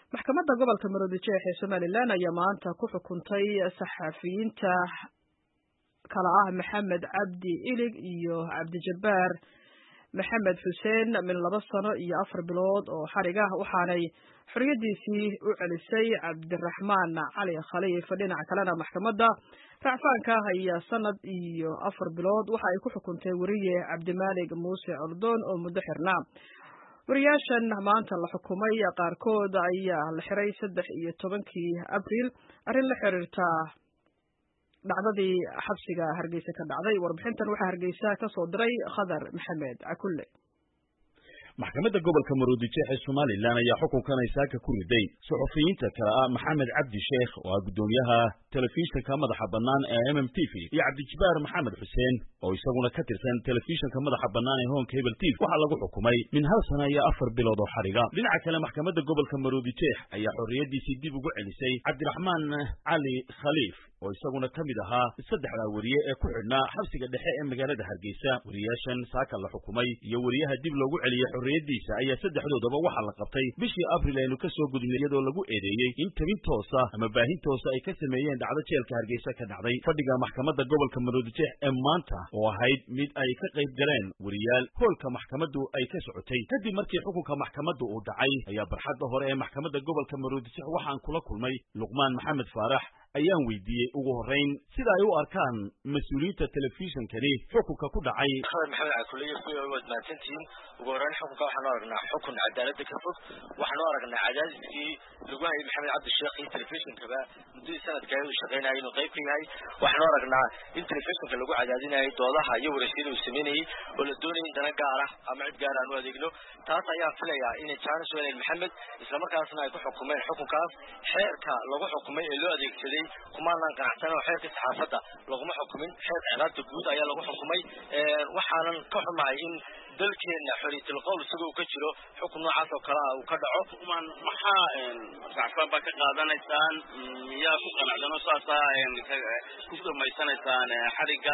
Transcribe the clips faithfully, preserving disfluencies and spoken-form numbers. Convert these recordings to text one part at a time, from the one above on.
maxkamadda gobolka Maroodijeex ee Somaliland ayaa maanta ku xukuntay saxafiyiinta kala ah Maxamed Cabdi Ilig iyo Cabdi Jabbaar Maxamed Xuseen min laba sano iyo afar bilood oo xarig ah waxaanay xoriyadiisii u celisay Cabdiraxmaan Cali Khaliif. dhinaca kalena maxkamadda racfaanka ayaa sanad iyo afar bilood waxa ay ku xukuntay wariye Cabdimaalig Muuse Ordoon oo muddo xirnaa. wariyaashan maanta la xukumay qaarkood ayaa la xiray saddex iyo tobankii abriil arrin la xiriirta dhacdadii xabsiga Hargeysa ka dhacday. warbixintan waxaa Hargeysa ka soo diray Khadar Maxamed Cakulle. maxkamadda gobolka Maroodijeex ee Somaliland ayaa xukunkan ay saaka ku riday suxufiyiinta kala ah Maxamed Cabdi Sheekh oo ah gudoomiyaha telefishinka madaxa bannaan ee M M T V iyo Cabdi Jabbaar Maxamed Xuseen oo isaguna ka tirsan telefishinka madaxa bannaan ee Home Cable T V waxaa lagu xukumay min hal sano iyo afar bilood oo xariga. dhinaca kale maxkamadda gobolka Maroodijeex ayaa xorriyadiisii dib ugu celisay Cabdiraxmaan Cali Khaliif oo isaguna ka mid ahaa saddexda wariye ee ku xidhnaa xabsiga dhexe ee magaalada Hargeysa. wariyaashan saaka la xukumay iyo wariyaha dib loogu celiyay xorriyadiisa ayaa saddexdoodaba waxaa la qabtay bishii abriil aynu ka soo gudubnay iyadoo lagu eedeeyey in tabin toosa ama baahin toosa ay ka sameeyeen dhacdo jeelka Hargeysa ka dhacday. fadhiga maxkamadda gobolka Maroodijeex ee maanta oo ahayd mid ay ka qayb galeen wariyaal hoolka maxkamaddu ay ka socotay kadib markii xukunka maxkamaddu uu dhacay ayaa barxadda hore ee maxkamadda gobolka Maroodijeex waxaan kula kulmay Luqmaan Maxamed Faarax ayaan weydiiyey ugu horreyn sida ay u arkaan mas-uuliyiinta telefishinkani xukunka ku dhacay. Khadar Maxamed Cakulle waad mahadsantihiin. ugu horreyn xukunka waxaan u aragnaa xukun cadaaladda ka fog. waxaan u aragnaa cadaadiskii lagu hayay Maxamed Cabdi Sheekh iyo telefishinkaba muddadii sanadkaa uu shaqaynayay inuu qayb ka yahay. waxaan u aragnaa in telefishinka lagu cadaadinayay doodaha iyo waraysyada uu sameynayay oo la doonayay in dana gaar ah ama cid gaar aan u adeegno. taas ayaan filayaa inay jaanis u heleen Maxamed islamarkaasna ay ku xukumeen xukunkaas. xeerka lagu xukumay ee loo adeegsaday kumaanaan qanacsan oo xeerka saxaafadda laguma xukumin. xeer ciqaabta guud ayaa lagu xukumay. waxaanan ka xumahay in dalkeena xoriyadul qowl isagoo ka jiro xukun noocaas oo kale ah uu ka dhaco. kumaan maxaa saxaafad ba ka qaadanaysaan miyaa ku qanacsan oo saasa ku samaysanaysaan xariga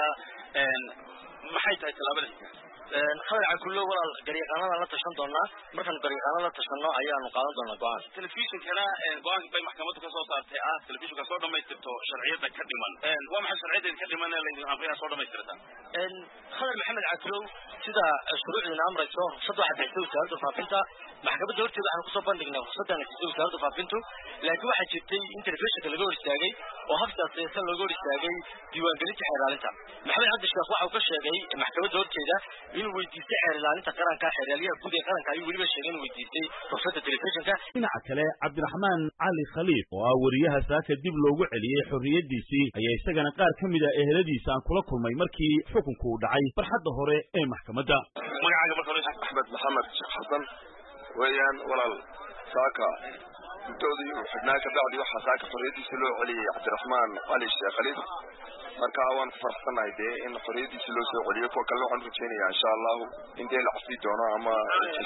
maxay tahay talaabada Khadar Cakulle walaal gariiqaanada la tashan doonaa. markaan gariiqaanada la tashano ayaanu qaadan doonaa go'aan. telefishinkana go'aanka bay maxkamaddu ka soo saartay ah telefishinka soo dhamaystirto sharciyada ka dhiman. waa maxay sharciyada ka dhiman ee la amriyaa soo dhamaystirta? Khadar Maxamed Cakulle sida shuruucdina amrayso saddex xabsi wasaaradda faafinta maxkamadda horteeda waxaan kusoo bandhignay ruqsaddan wasaaradda faafintu laakiin waxaa jirtay in telefishinka laga hor istaagay oo habkaas siyaasan looga hor istaagay diiwaangelinta xeer ilaalinta. Maxamed Cabdi Sheekh waxa uu ka sheegay maxkamadda horteeda inuu weydiistay xeer ilaalinta qaranka xeer ilaaliyaha guud ee qaranka ayuu weliba sheegay inuu weydiistay ruqsadda telefishinka. dhinaca kale Cabdiraxmaan Cali Khaliif oo ah wariyaha saaka dib loogu celiyey xorriyadiisii ayaa isagana qaar ka mid ah eheladiisa aan kula kulmay markii xukunku uu dhacay barxadda hore ee maxkamadda. magacaaga marka hore Axmed Maxamed Sheekh Xasan weeyaan walaal saaka intoodii uu xidhnaa ka bacdi waxaa saaka xorriyadiisa loo celiyey Cabdiraxmaan Cali Sheekh Khaliif. marka waan ku faraxsanahay dee in xorriyadiisa loo soo celiyo kuwa kale waxaan rajaynayaa insha allahu in dee la cafii doono ama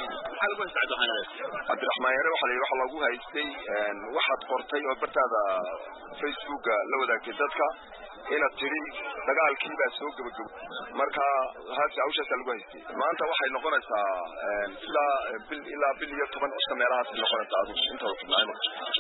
Cabdiraxmaan yare waxaa la yidhi waxa lagu haystay waxaad qortay oo bartaada Facebooka la wadaagtay dadka inaad tiri dagaalkii baa soo gabagabo marka haasi hawshaasa lagu haystay. maanta waxay noqonaysaa sida bil ilaa bil iyo toban cisho meelahaas noqonaysaa adu intooda fidnaayma.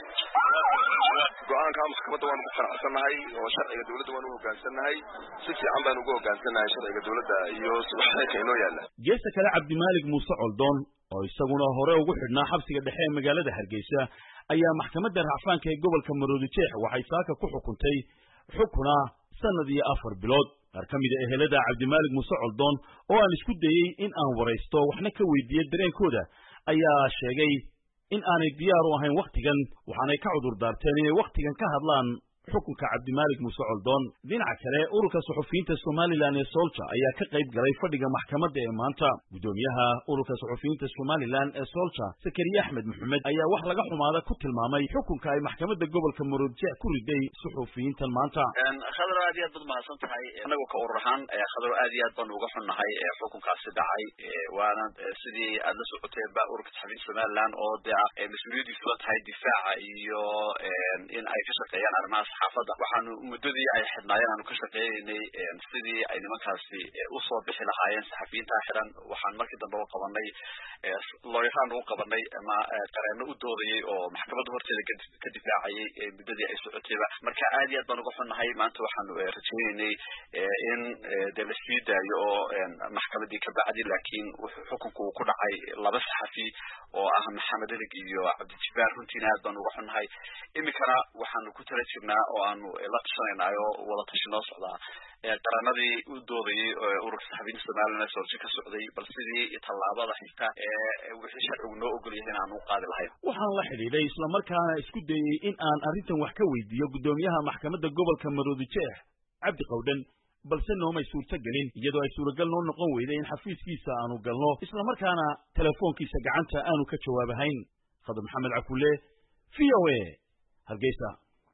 go'aanka maxkamadda waan ugu qanacsannahay oo sharciga dowladda waan u hoggaansannahay si fiican baan ugu hoggaansannahay sharciga dowladda iyo subaxeeka inoo yaalla. geesta kale Cabdimaalig Muuse Ordoon oo isaguna hore ugu xidhnaa xabsiga dhexe ee magaalada Hargeysa ayaa maxkamadda racfaanka ee gobolka Maroodijeex waxay saaka ku xukuntay xukuna sanad iyo afar bilood. qaar ka mid ah ehelada Cabdimaalig Muuse Ordoon oo aan isku dayey in aan waraysto waxna ka weydiiyey dareenkooda ayaa sheegay in aanay diyaar u ahayn wakhtigan waxaanay ka cudur daarteen inay wakhtigan ka hadlaan xukunka Cabdimaalig Muuse Ordoon. dhinaca kale ururka suxufiyiinta Somaliland ee Soldier ayaa ka qayb galay fadhiga maxkamadda ee maanta. gudoomiyaha ururka suxufiyiinta Somaliland ee Soldier Sakariya Axmed Maxamed ayaa wax laga xumaada ku tilmaamay xukunka ay maxkamadda gobolka Maroodijeex ku riday suxufiyiintan maanta. Khadar aad iyo aad baad mahadsan tahay. anagu ka urur ahaan Khadar aad iyo aad baan uga xunnahay xukunkaasi dhacay. waana sidii aad la socotay ba ururka saxafiyiinta Somaliland oo dee mas'uuliyadiisu tahay difaaca iyo in ay ka shaqeeyaan arrimaha saxaafadda waxaanu muddadii ay xidhnaayeen aanu ka shaqeeynay sidii ay nimankaasi usoo bixi lahaayeen saxafiyiintaa xidhan waxaan markii dambe u qabanay looyaraan u qabanay ama qareeno u doodayay oo maxkamadda horteeda ka difaacayay muddadii ay socotayba marka aad iyo aad baan uga xunnahay maanta waxaanu rajaynaynay in dee la sii daayo oo maxkamadii ka bacdi laakiin wuxuu xukunku uu ku dhacay laba saxafi oo ah maxamed ilig iyo cabdijibaar runtiina aad baan uga xunnahay iminkana waxaanu ku tala jirnaa oo aanu la tashanaynaay oo wada tashi noo socdaa qaranadii u doodayay ururka saxafiyiinta somaliland sorji ka socday bal sidii tallaabada xigta ee wixii sharcigu noo ogol yahay in aan u qaadi lahayn waxaan la xidhiidhay islamarkaana isku dayey in aan arrintan wax ka weydiiyo guddoomiyaha maxkamadda gobolka maroodijeex cabdi qawdhan balse noomay suurto gelin iyadoo ay suuragal noo noqon weyday in xafiiskiisa aanu galno islamarkaana telefoonkiisa gacanta aanu ka jawaabahayn khadar maxamed cakulle v o a hargeysa